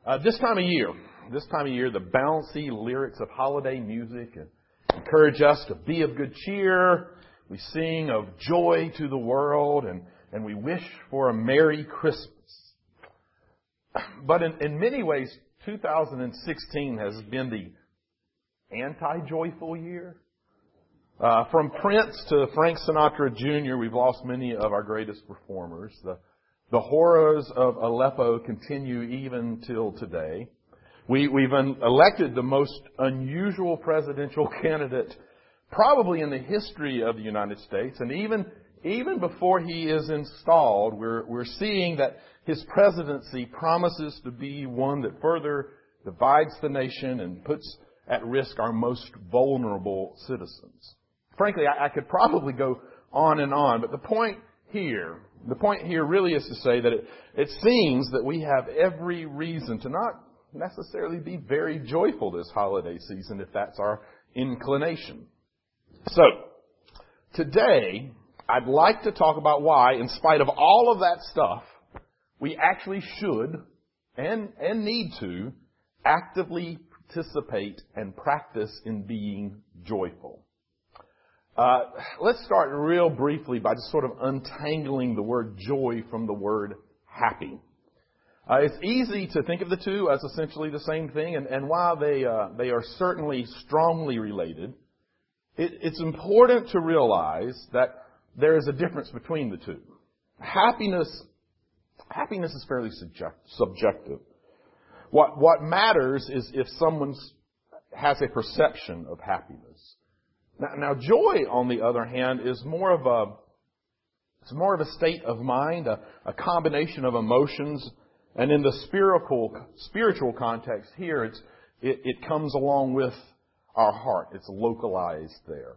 This time of year, the bouncy lyrics of holiday music encourage us to be of good cheer. We sing of joy to the world, and we wish for a Merry Christmas. But in many ways, 2016 has been the anti-joyful year. From Prince to Frank Sinatra Jr., we've lost many of our greatest performers. The horrors of Aleppo continue even till today. We've elected the most unusual presidential candidate probably in the history of the United States. And even before he is installed, we're seeing that his presidency promises to be one that further divides the nation and puts at risk our most vulnerable citizens. Frankly, I could probably go on, but the point here really is to say that it seems that we have every reason to not necessarily be very joyful this holiday season if that's our inclination. So, today, I'd like to talk about why, in spite of all of that stuff, we actually should and need to actively participate and practice in being joyful. Let's start real briefly by just sort of untangling the word joy from the word happy. It's easy to think of the two as essentially the same thing, and while they are certainly strongly related, it's important to realize that there is a difference between the two. Happiness is fairly subjective. What matters is if someone has a perception of happiness. Now, joy, on the other hand, is more of a state of mind, a combination of emotions, and in the spiritual context here, it comes along with our heart. It's localized there.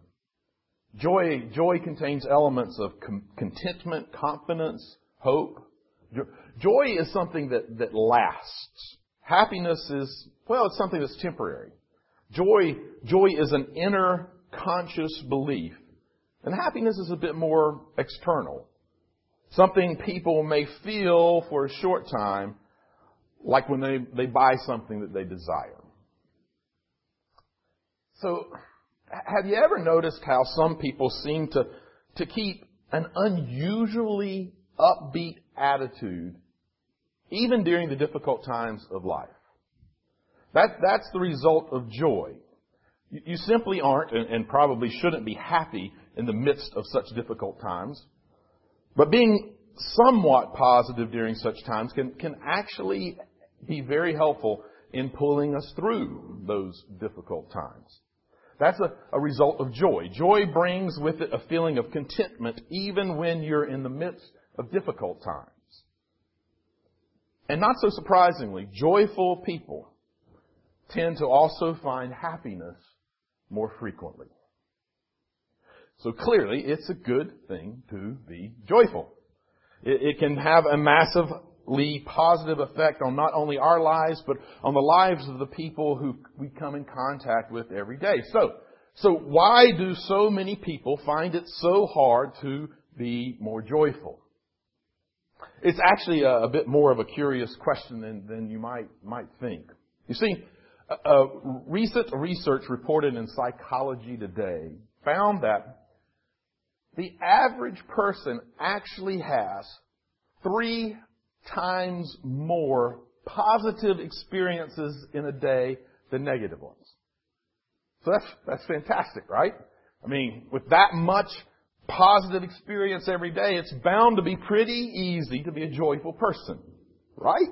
Joy contains elements of contentment, confidence, hope. Joy is something that lasts. Happiness is, it's something that's temporary. Joy is an inner conscious belief. And happiness is a bit more external. Something people may feel for a short time, like when they buy something that they desire. So, have you ever noticed how some people seem to keep an unusually upbeat attitude even during the difficult times of life? That's the result of joy. You simply aren't and probably shouldn't be happy in the midst of such difficult times. But being somewhat positive during such times can actually be very helpful in pulling us through those difficult times. That's a result of joy. Joy brings with it a feeling of contentment even when you're in the midst of difficult times. And not so surprisingly, joyful people tend to also find happiness more frequently. So clearly, it's a good thing to be joyful. It can have a massively positive effect on not only our lives, but on the lives of the people who we come in contact with every day. So why do so many people find it so hard to be more joyful? It's actually a bit more of a curious question than you might think. You see, recent research reported in Psychology Today found that the average person actually has 3 times more positive experiences in a day than negative ones. So that's fantastic, right? I mean, with that much positive experience every day, it's bound to be pretty easy to be a joyful person, right?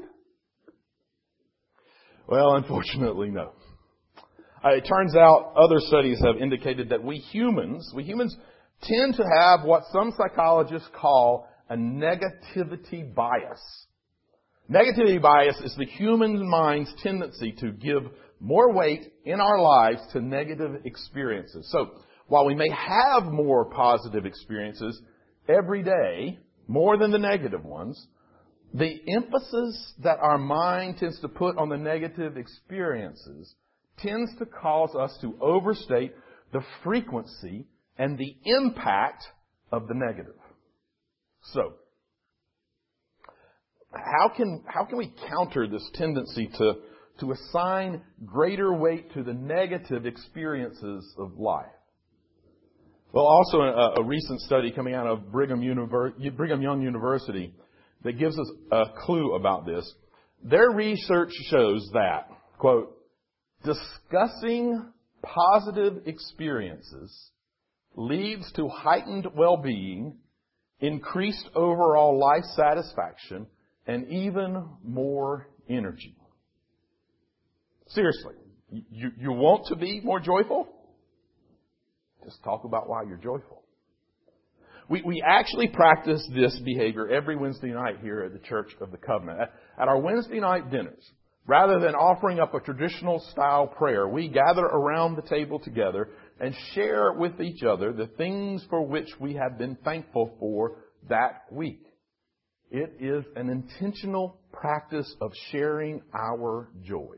Well, unfortunately, no. It turns out other studies have indicated that we humans tend to have what some psychologists call a negativity bias. Negativity bias is the human mind's tendency to give more weight in our lives to negative experiences. So, while we may have more positive experiences every day, more than the negative ones, the emphasis that our mind tends to put on the negative experiences tends to cause us to overstate the frequency and the impact of the negative. So, how can we counter this tendency to assign greater weight to the negative experiences of life? Well, also a recent study coming out of Brigham Young University that gives us a clue about this. Their research shows that, quote, discussing positive experiences leads to heightened well-being, increased overall life satisfaction, and even more energy. Seriously, you want to be more joyful? Just talk about why you're joyful. We actually practice this behavior every Wednesday night here at the Church of the Covenant. At our Wednesday night dinners, rather than offering up a traditional style prayer, we gather around the table together and share with each other the things for which we have been thankful for that week. It is an intentional practice of sharing our joy.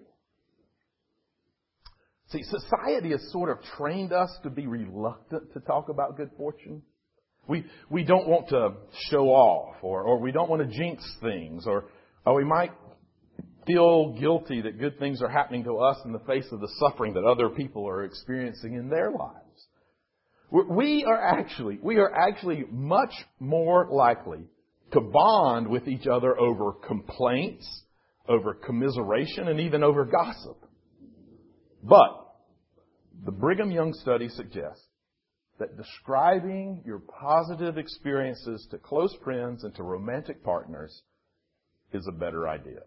See, society has sort of trained us to be reluctant to talk about good fortune. We don't want to show off, or we don't want to jinx things, or we might feel guilty that good things are happening to us in the face of the suffering that other people are experiencing in their lives. We are actually much more likely to bond with each other over complaints, over commiseration, and even over gossip. But the Brigham Young study suggests that describing your positive experiences to close friends and to romantic partners is a better idea.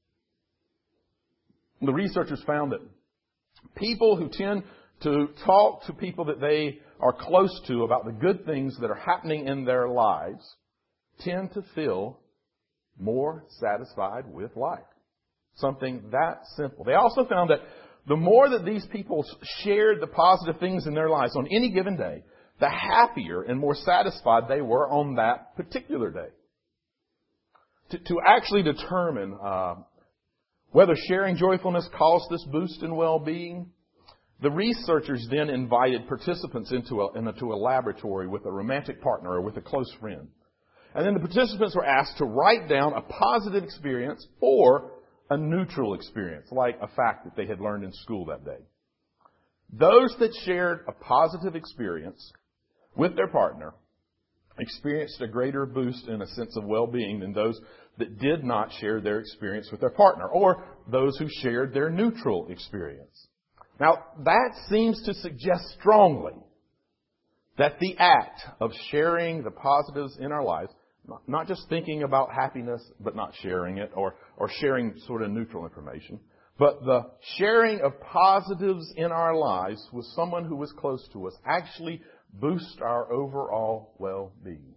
The researchers found that people who tend to talk to people that they are close to about the good things that are happening in their lives tend to feel more satisfied with life. Something that simple. They also found that the more that these people shared the positive things in their lives on any given day, the happier and more satisfied they were on that particular day. To actually determine whether sharing joyfulness caused this boost in well-being, the researchers then invited participants into a laboratory with a romantic partner or with a close friend. And then the participants were asked to write down a positive experience or a neutral experience, like a fact that they had learned in school that day. Those that shared a positive experience with their partner experienced a greater boost in a sense of well-being than those that did not share their experience with their partner, or those who shared their neutral experience. Now, that seems to suggest strongly that the act of sharing the positives in our lives, not just thinking about happiness but not sharing it, or sharing sort of neutral information, but the sharing of positives in our lives with someone who was close to us actually boosts our overall well-being.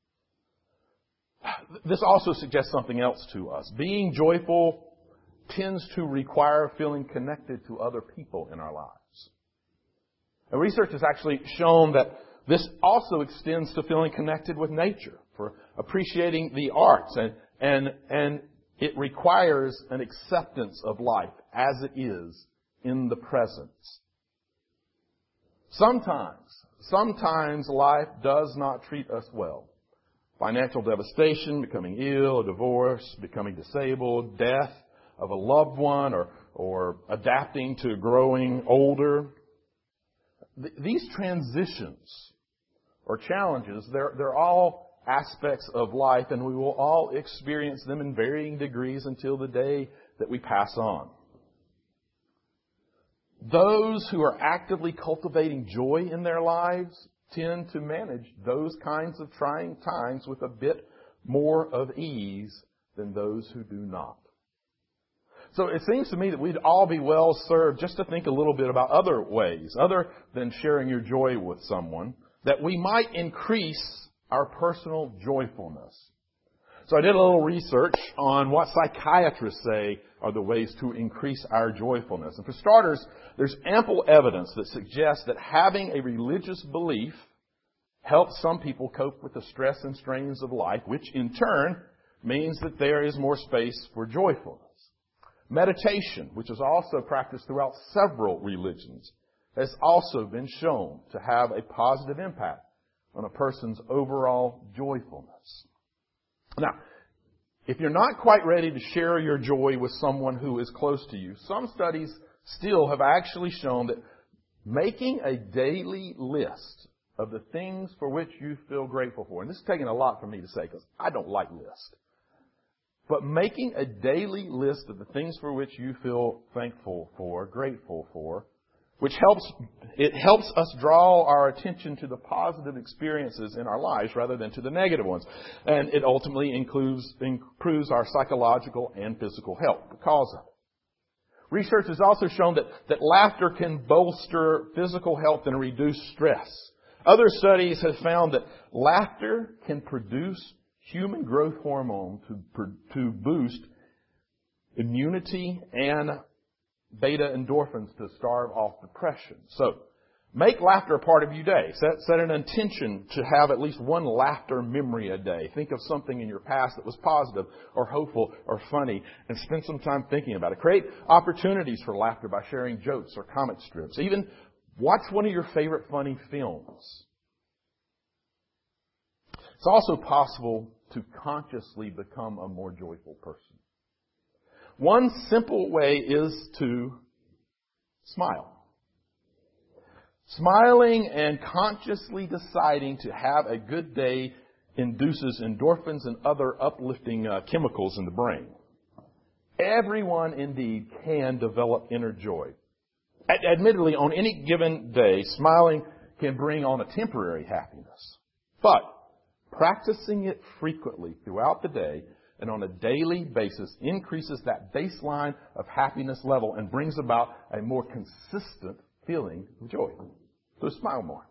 This also suggests something else to us. Being joyful tends to require feeling connected to other people in our lives. And research has actually shown that this also extends to feeling connected with nature, for appreciating the arts, and it requires an acceptance of life as it is in the present. Sometimes life does not treat us well. Financial devastation, becoming ill, a divorce, becoming disabled, death of a loved one, or adapting to growing older. These transitions or challenges, they're all aspects of life, and we will all experience them in varying degrees until the day that we pass on. Those who are actively cultivating joy in their lives tend to manage those kinds of trying times with a bit more of ease than those who do not. So it seems to me that we'd all be well served just to think a little bit about other ways, other than sharing your joy with someone, that we might increase our personal joyfulness. So I did a little research on what psychiatrists say are the ways to increase our joyfulness. And for starters, there's ample evidence that suggests that having a religious belief helps some people cope with the stress and strains of life, which in turn means that there is more space for joyfulness. Meditation, which is also practiced throughout several religions, has also been shown to have a positive impact on a person's overall joyfulness. Now, If you're not quite ready to share your joy with someone who is close to you, some studies still have actually shown that making a daily list of the things for which you feel grateful for, and this is taking a lot for me to say because I don't like lists, but making a daily list of the things for which you feel thankful for, grateful for, which helps us draw our attention to the positive experiences in our lives rather than to the negative ones. And it ultimately improves our psychological and physical health because of it. Research has also shown that laughter can bolster physical health and reduce stress. Other studies have found that laughter can produce human growth hormone to boost immunity and beta endorphins to starve off depression. So make laughter a part of your day. Set an intention to have at least one laughter memory a day. Think of something in your past that was positive or hopeful or funny and spend some time thinking about it. Create opportunities for laughter by sharing jokes or comic strips. Even watch one of your favorite funny films. It's also possible to consciously become a more joyful person. One simple way is to smile. Smiling and consciously deciding to have a good day induces endorphins and other uplifting chemicals in the brain. Everyone indeed can develop inner joy. Admittedly, on any given day, smiling can bring on a temporary happiness. But practicing it frequently throughout the day and on a daily basis increases that baseline of happiness level and brings about a more consistent feeling of joy. So smile more.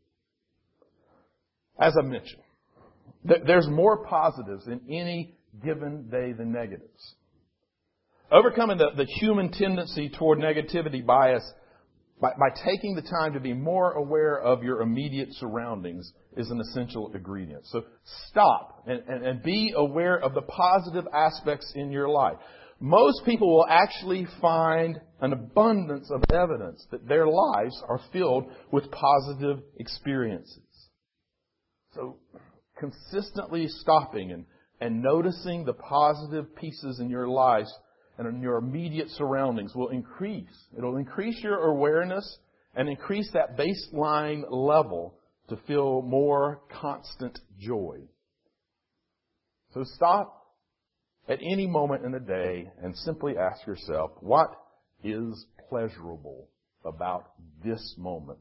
As I mentioned, there's more positives in any given day than negatives. Overcoming the human tendency toward negativity bias by taking the time to be more aware of your immediate surroundings is an essential ingredient. So stop and be aware of the positive aspects in your life. Most people will actually find an abundance of evidence that their lives are filled with positive experiences. So consistently stopping and noticing the positive pieces in your lives and in your immediate surroundings will increase. It'll increase your awareness and increase that baseline level to feel more constant joy. So stop at any moment in the day and simply ask yourself, what is pleasurable about this moment?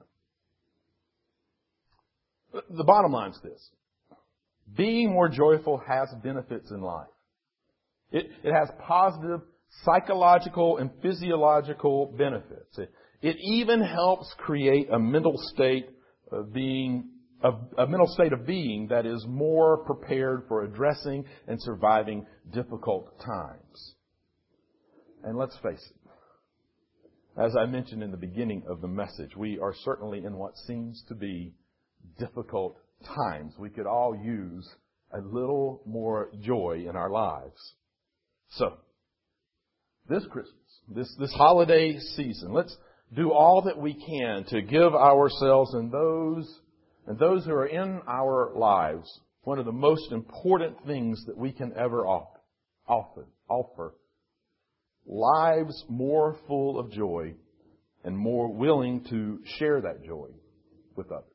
The bottom line is this. Being more joyful has benefits in life. It has positive psychological and physiological benefits. It even helps create a mental state of being that is more prepared for addressing and surviving difficult times. And let's face it, as I mentioned in the beginning of the message, we are certainly in what seems to be difficult times. We could all use a little more joy in our lives. So, this Christmas, this holiday season, let's do all that we can to give ourselves and those who are in our lives one of the most important things that we can ever offer. Lives more full of joy and more willing to share that joy with others.